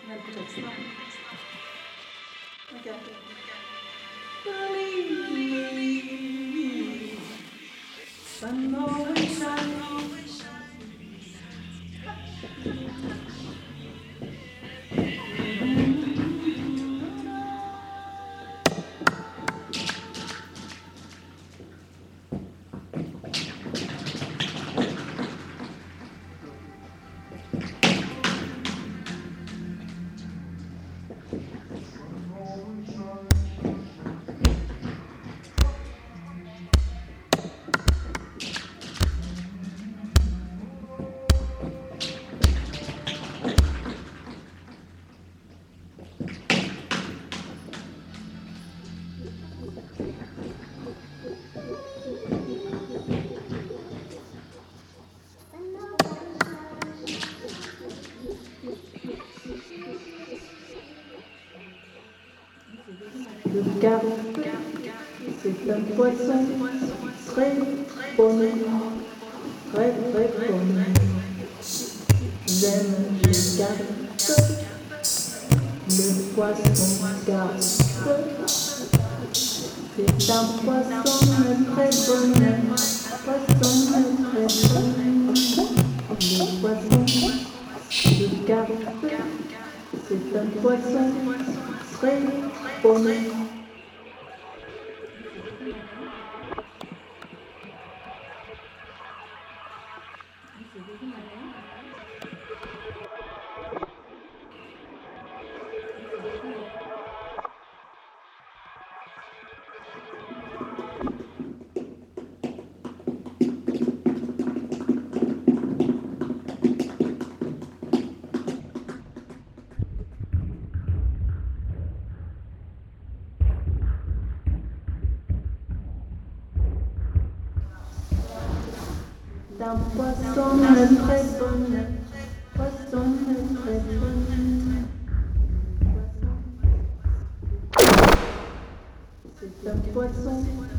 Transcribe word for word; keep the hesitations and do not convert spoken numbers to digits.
Même peut-être ça. Regarde. Believe me, sun always shines. Le carpe, c'est un poisson très bon, très très bon. J'aime le carpe, le poisson carpe. C'est un poisson très bon, poisson très bon. Le poisson, le carpe, c'est un poisson très bon. C'est un poisson très bon, poisson très bon. C'est un poisson